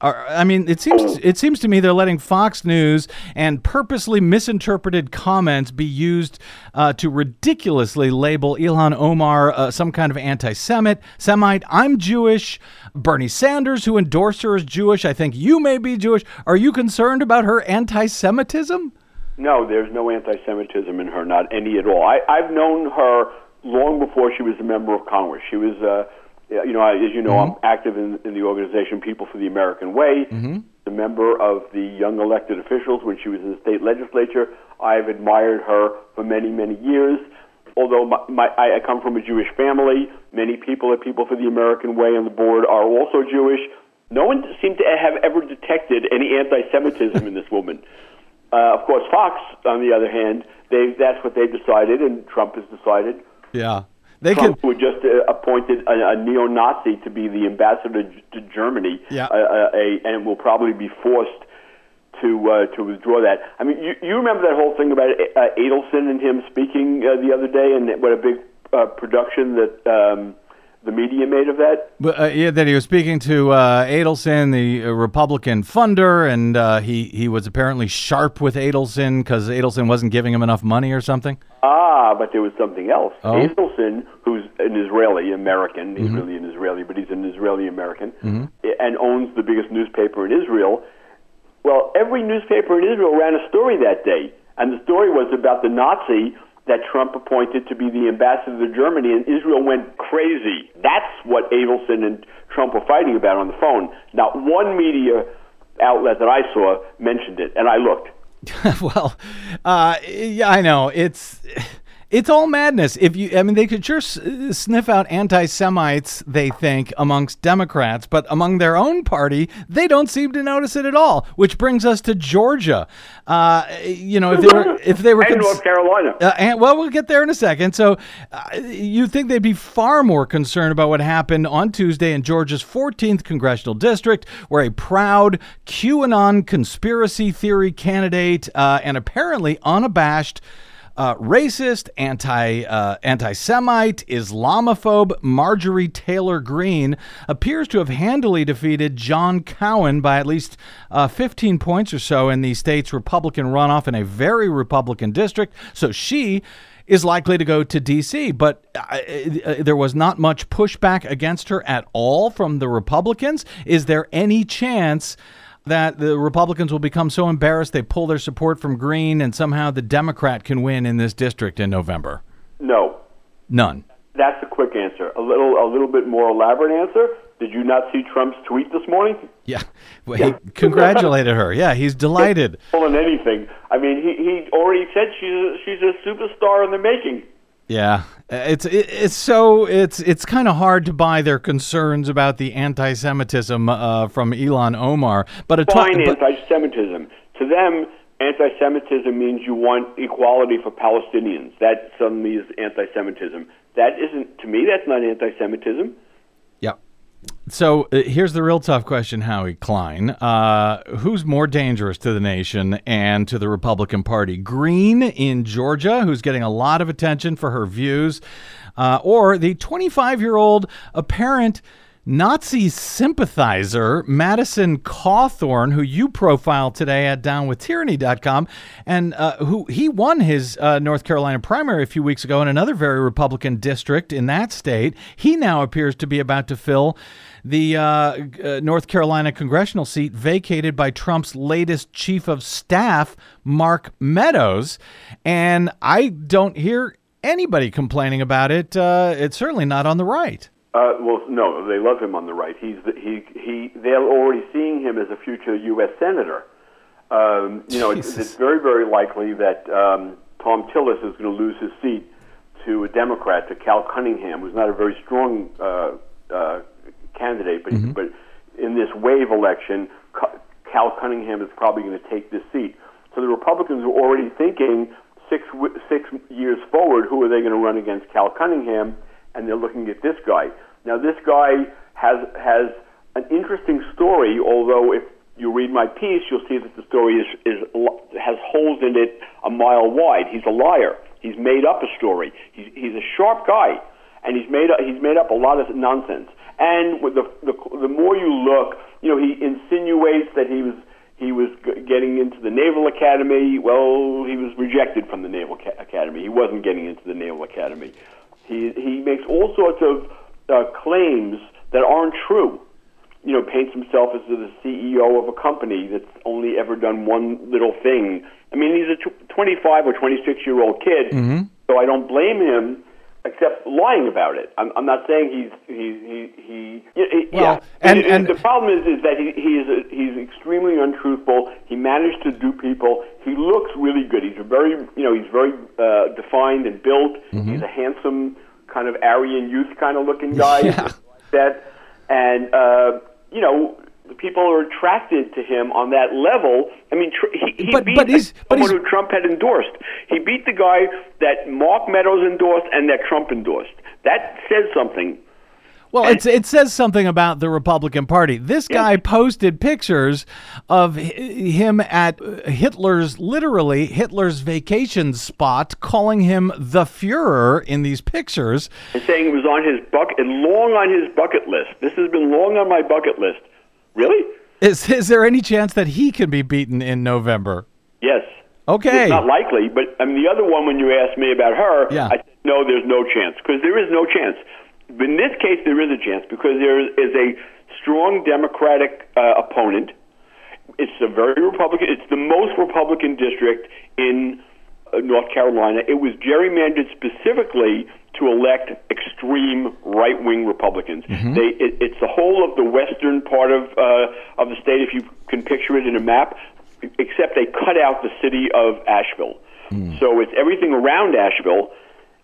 It seems to me they're letting Fox News and purposely misinterpreted comments be used to ridiculously label Ilhan Omar some kind of anti-Semite. I'm Jewish. Bernie Sanders, who endorsed her, is Jewish. I think you may be Jewish. Are you concerned about her anti-Semitism? No, there's no anti-Semitism in her, not any at all. I've known her long before she was a member of Congress. She was, as you know, I'm active in the organization People for the American Way. A member of the Young Elected Officials when she was in the state legislature. I've admired her for many, many years. Although I come from a Jewish family, many people at People for the American Way on the board are also Jewish. No one seemed to have ever detected any anti-Semitism in this woman. Of course, Fox, on the other hand, that's what they've decided, and Trump has decided. Yeah. Trump, who just appointed a neo-Nazi to be the ambassador to Germany, and will probably be forced to withdraw that. I mean, you remember that whole thing about Adelson and him speaking the other day, and what a big production that the media made of that? That he was speaking to Adelson, the Republican funder, and he was apparently sharp with Adelson because Adelson wasn't giving him enough money or something? But there was something else. Oh. Adelson, who's an Israeli-American, he's really an Israeli, but he's an Israeli-American, and owns the biggest newspaper in Israel. Well, every newspaper in Israel ran a story that day, and the story was about the Nazi that Trump appointed to be the ambassador to Germany, and Israel went crazy. That's what Adelson and Trump were fighting about on the phone. Not one media outlet that I saw mentioned it, and I looked. Well, yeah, I know. It's all madness. They could sure sniff out anti-Semites, they think, amongst Democrats, but among their own party, they don't seem to notice it at all. Which brings us to Georgia. If they were and North Carolina. We'll get there in a second. So, you think they'd be far more concerned about what happened on Tuesday in Georgia's 14th congressional district, where a proud QAnon conspiracy theory candidate and apparently unabashed racist, anti-Semite, Islamophobe Marjorie Taylor Greene appears to have handily defeated John Cowan by at least 15 points or so in the state's Republican runoff in a very Republican district. So she is likely to go to D.C., but there was not much pushback against her at all from the Republicans. Is there any chance that the Republicans will become so embarrassed they pull their support from Greene and somehow the Democrat can win in this district in November? No. None. That's a quick answer. A little bit more elaborate answer. Did you not see Trump's tweet this morning? Yeah. Well, he congratulated her. Yeah, he's delighted. Pulling anything. I mean, he already said she's a superstar in the making. Yeah, it's kind of hard to buy their concerns about the anti-Semitism from Ilhan Omar. Anti-Semitism. To them, anti-Semitism means you want equality for Palestinians. That suddenly is anti-Semitism. That isn't, to me, that's not anti-Semitism. Yeah. So here's the real tough question, Howie Klein. Who's more dangerous to the nation and to the Republican Party? Greene in Georgia, who's getting a lot of attention for her views, or the 25-year-old apparent Nazi sympathizer, Madison Cawthorn, who you profiled today at downwithtyranny.com, and who he won his North Carolina primary a few weeks ago in another very Republican district in that state. He now appears to be about to fill the North Carolina congressional seat vacated by Trump's latest chief of staff, Mark Meadows. And I don't hear anybody complaining about it. It's certainly not on the right. Well, no, they love him on the right. They're already seeing him as a future U.S. senator. It's very, very likely that Tom Tillis is going to lose his seat to a Democrat, to Cal Cunningham, who's not a very strong candidate, but in this wave election, Cal Cunningham is probably going to take this seat. So the Republicans are already thinking 6 years forward, who are they going to run against Cal Cunningham? And they're looking at this guy. Now, this guy has an interesting story, although if you read my piece, you'll see that the story has holes in it a mile wide. He's a liar. He's made up a story. He's a sharp guy, and he's made up a lot of nonsense. And with the more you look, he insinuates that he was getting into the Naval Academy. Well, he was rejected from the Naval Academy. He wasn't getting into the Naval Academy. He makes all sorts of claims that aren't true. Paints himself as the CEO of a company that's only ever done one little thing. I mean, he's a 25 or 26-year-old kid, so I don't blame him, except lying about it. I'm not saying And the problem is that he's extremely untruthful. He managed to dupe people. He looks really good. He's very defined and built. He's a handsome kind of Aryan youth kind of looking guy. And people are attracted to him on that level. I mean, he beat someone who Trump had endorsed. He beat the guy that Mark Meadows endorsed and that Trump endorsed. That says something. Well, it says something about the Republican Party. This guy posted pictures of him at Hitler's vacation spot, calling him the Fuhrer in these pictures. And saying it was long on his bucket list. This has been long on my bucket list. Really? Is there any chance that he can be beaten in November? Yes. Okay. It's not likely, but the other one, when you asked me about her, I said, no, there's no chance, because there is no chance. But in this case, there is a chance, because there is a strong Democratic opponent. It's a very Republican. It's the most Republican district in North Carolina. It was gerrymandered specifically to elect extreme right-wing Republicans. It's the whole of the western part of the state, if you can picture it in a map, except they cut out the city of Asheville. So it's everything around Asheville,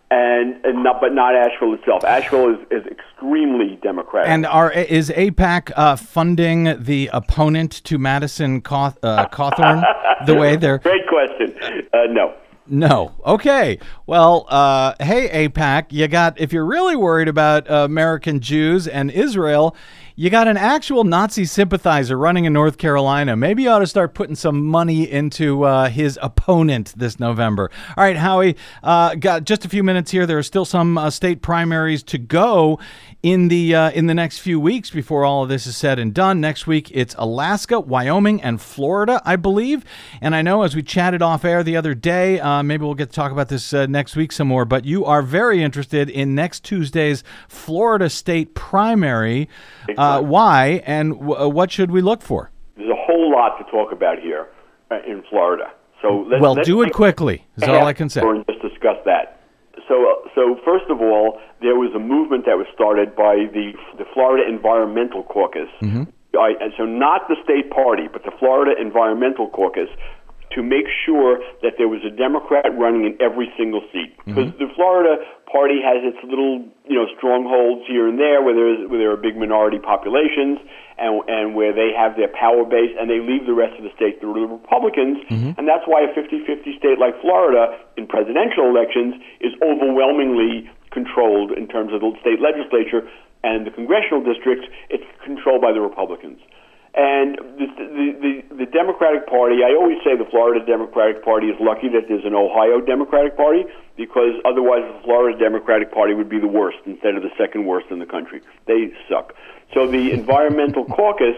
but not Asheville itself. Asheville is extremely Democratic. And is AIPAC funding the opponent to Madison Cawthorn the way they're... Great question. No. No. Okay. Well, hey, AIPAC, if you're really worried about American Jews and Israel, you got an actual Nazi sympathizer running in North Carolina. Maybe you ought to start putting some money into his opponent this November. All right, Howie, got just a few minutes here. There are still some state primaries to go in the next few weeks before all of this is said and done. Next week, it's Alaska, Wyoming, and Florida, I believe. And I know as we chatted off air the other day, maybe we'll get to talk about this next week some more, but you are very interested in next Tuesday's Florida state primary. Why, and what should we look for? There's a whole lot to talk about here in Florida. So let's do it quickly, is all I can say. And just discuss that. So first of all, there was a movement that was started by the Florida Environmental Caucus. So not the state party, but the Florida Environmental Caucus, to make sure that there was a Democrat running in every single seat. Because the Florida party has its little, strongholds here and there where there are big minority populations and where they have their power base, and they leave the rest of the states to the Republicans. And that's why a 50-50 state like Florida in presidential elections is overwhelmingly controlled in terms of the state legislature, and the congressional districts, it's controlled by the Republicans. And the Democratic Party, I always say the Florida Democratic Party is lucky that there's an Ohio Democratic Party, because otherwise the Florida Democratic Party would be the worst instead of the second worst in the country. They suck. So the Environmental Caucus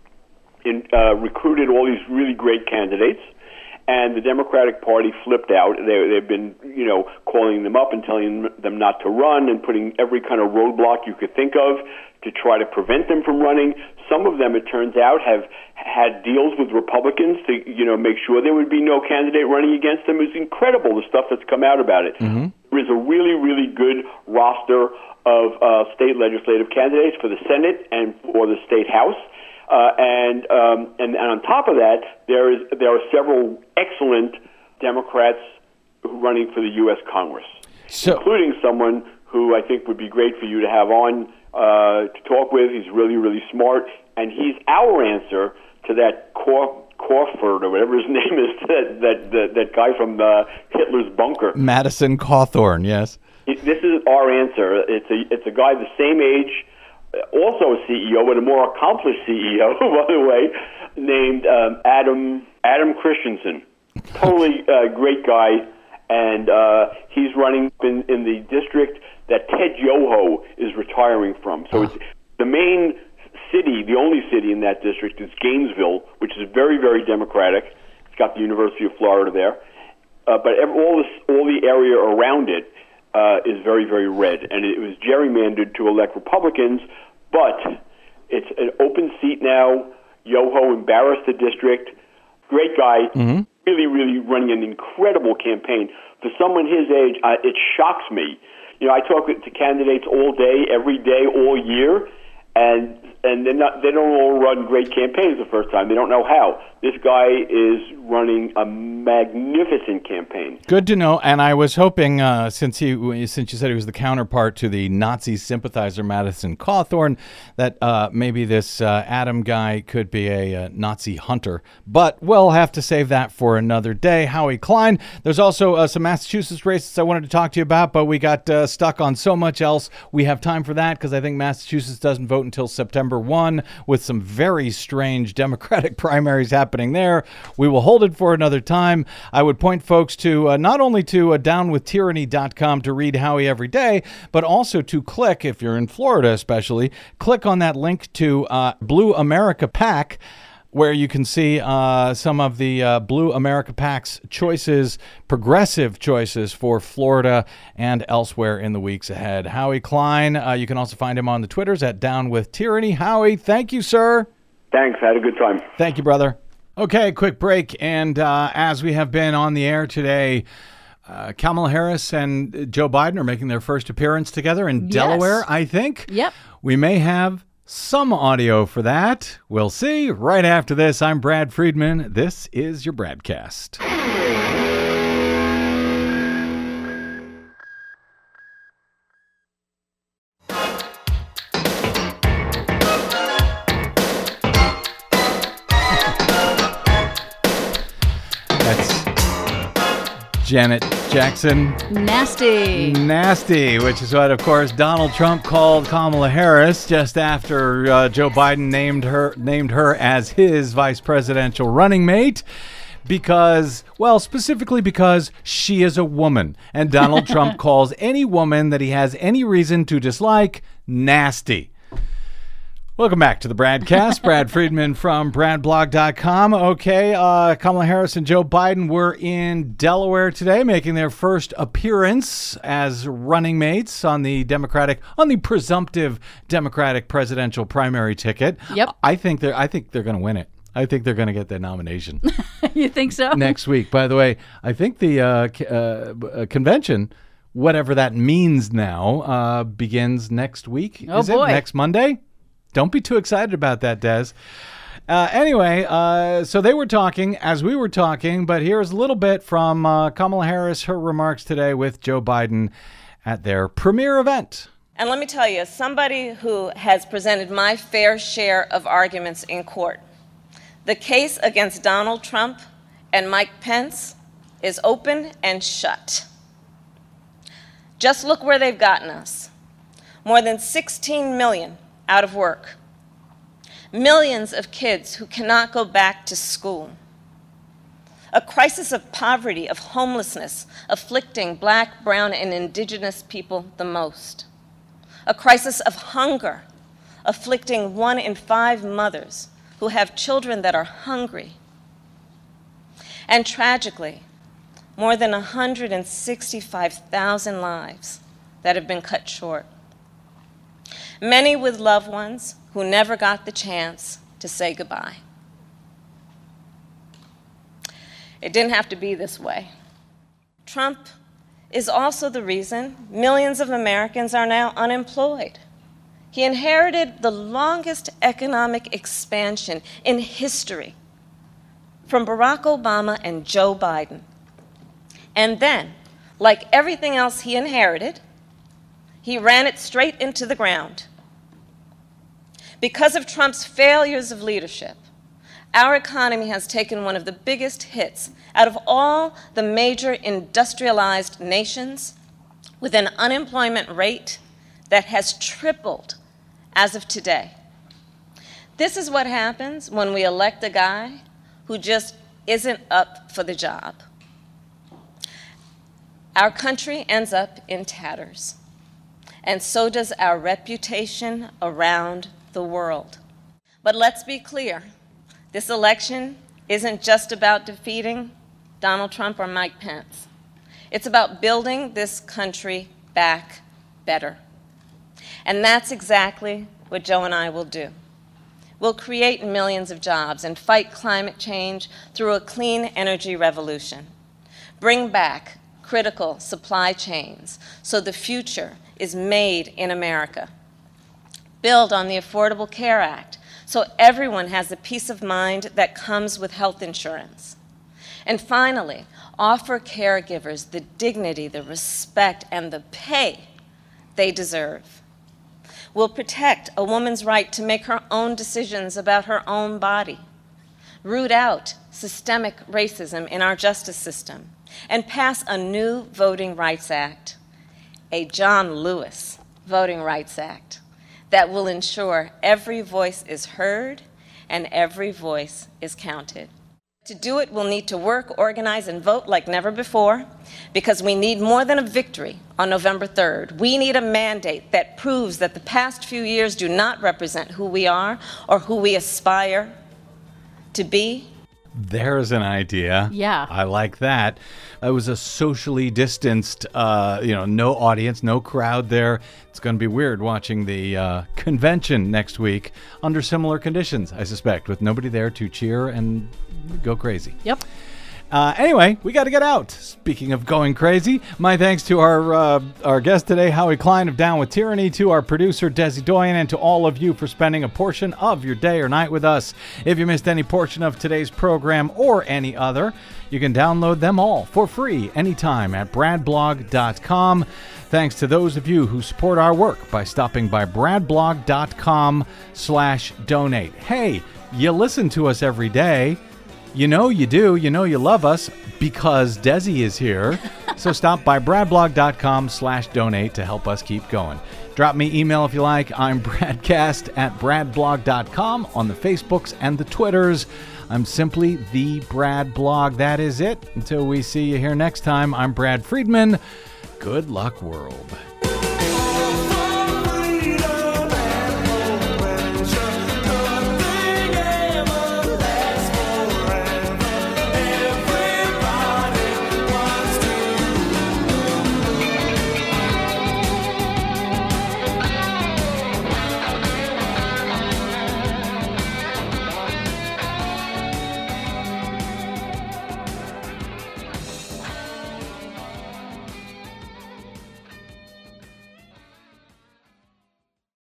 recruited all these really great candidates, and the Democratic Party flipped out. They've been, calling them up and telling them not to run and putting every kind of roadblock you could think of to try to prevent them from running. Some of them, it turns out, have had deals with Republicans to, make sure there would be no candidate running against them. It's incredible, the stuff that's come out about it. There is a really, really good roster of state legislative candidates for the Senate and for the state House. And on top of that, there are several excellent Democrats running for the U.S. Congress, including someone who I think would be great for you to have on to talk with. He's really, really smart, and he's our answer to that Crawford or whatever his name is, that guy from Hitler's bunker. Madison Cawthorn, yes. This is our answer. It's a guy the same age, also a CEO, but a more accomplished CEO, by the way, named Adam Christensen. Totally great guy, and he's running in the district that Ted Yoho is retiring from. So it's the main city, the only city in that district is Gainesville, which is very, very Democratic. It's got the University of Florida there, but all the area around it is very, very red, and it was gerrymandered to elect Republicans, but it's an open seat now. Yoho embarrassed the district. Great guy, really, really running an incredible campaign. For someone his age, it shocks me. You know, I talk to candidates all day, every day, all year, and they don't all run great campaigns the first time. They don't know how. This guy is running a magnificent campaign. Good to know. And I was hoping, since you said he was the counterpart to the Nazi sympathizer Madison Cawthorn, that maybe this Adam guy could be a Nazi hunter. But we'll have to save that for another day. Howie Klein. There's also some Massachusetts races I wanted to talk to you about, but we got stuck on so much else. We have time for that because I think Massachusetts doesn't vote until September 1, with some very strange Democratic primaries happening there. We will hold it for another time. I would point folks to not only to downwithtyranny.com to read Howie every day, but also to click, if you're in Florida especially, click on that link to Blue America PAC, where you can see some of the Blue America PAC's choices, progressive choices for Florida and elsewhere in the weeks ahead. Howie Klein, you can also find him on the Twitters at Down with Tyranny. Howie, thank you, sir. Thanks. I had a good time. Thank you, brother. Okay, quick break. And as we have been on the air today, Kamala Harris and Joe Biden are making their first appearance together in Delaware, I think. Yep. We may have some audio for that. We'll see. Right after this, I'm Brad Friedman. This is your Bradcast. Janet Jackson. Nasty, which is what, of course, Donald Trump called Kamala Harris just after Joe Biden named her as his vice presidential running mate specifically because she is a woman. And Donald Trump calls any woman that he has any reason to dislike nasty. Welcome back to the Bradcast. Brad Friedman from BradBlog.com. Okay, Kamala Harris and Joe Biden were in Delaware today, making their first appearance as running mates on the presumptive Democratic presidential primary ticket. Yep. I think they're going to win it. I think they're going to get their nomination. You think so? Next week. By the way, I think the convention, whatever that means now, begins next week. Oh, Is boy. it next Monday? Don't be too excited about that, Des. Anyway, so they were talking as we were talking, but here's a little bit from Kamala Harris, her remarks today with Joe Biden at their premiere event. And let me tell you, as somebody who has presented my fair share of arguments in court, the case against Donald Trump and Mike Pence is open and shut. Just look where they've gotten us. More than 16 million out of work. Millions of kids who cannot go back to school. A crisis of poverty, of homelessness, afflicting Black, brown, and indigenous people the most. A crisis of hunger, afflicting 1 in 5 mothers who have children that are hungry. And tragically, more than 165,000 lives that have been cut short. Many with loved ones who never got the chance to say goodbye. It didn't have to be this way. Trump is also the reason millions of Americans are now unemployed. He inherited the longest economic expansion in history from Barack Obama and Joe Biden. And then, like everything else he inherited, he ran it straight into the ground. Because of Trump's failures of leadership, our economy has taken one of the biggest hits out of all the major industrialized nations, with an unemployment rate that has tripled as of today. This is what happens when we elect a guy who just isn't up for the job. Our country ends up in tatters, and so does our reputation around the world. But let's be clear, this election isn't just about defeating Donald Trump or Mike Pence. It's about building this country back better. And that's exactly what Joe and I will do. We'll create millions of jobs and fight climate change through a clean energy revolution. Bring back critical supply chains so the future is made in America. Build on the Affordable Care Act so everyone has the peace of mind that comes with health insurance. And finally, offer caregivers the dignity, the respect, and the pay they deserve. We'll protect a woman's right to make her own decisions about her own body, root out systemic racism in our justice system, and pass a new Voting Rights Act, a John Lewis Voting Rights Act, that will ensure every voice is heard and every voice is counted. To do it, we'll need to work, organize, and vote like never before, because we need more than a victory on November 3rd. We need a mandate that proves that the past few years do not represent who we are or who we aspire to be. There's an idea. Yeah. I like that. It was a socially distanced, no audience, no crowd there. It's going to be weird watching the convention next week under similar conditions, I suspect, with nobody there to cheer and go crazy. Yep. Anyway, we got to get out. Speaking of going crazy, my thanks to our guest today, Howie Klein of Down with Tyranny, to our producer, Desi Doyen, and to all of you for spending a portion of your day or night with us. If you missed any portion of today's program or any other, you can download them all for free anytime at bradblog.com. Thanks to those of you who support our work by stopping by bradblog.com/donate. Hey, you listen to us every day. You know you do. You know you love us because Desi is here. So stop by bradblog.com/donate to help us keep going. Drop me email if you like. I'm bradcast@bradblog.com on the Facebooks and the Twitters. I'm simply the Brad Blog. That is it. Until we see you here next time, I'm Brad Friedman. Good luck, world.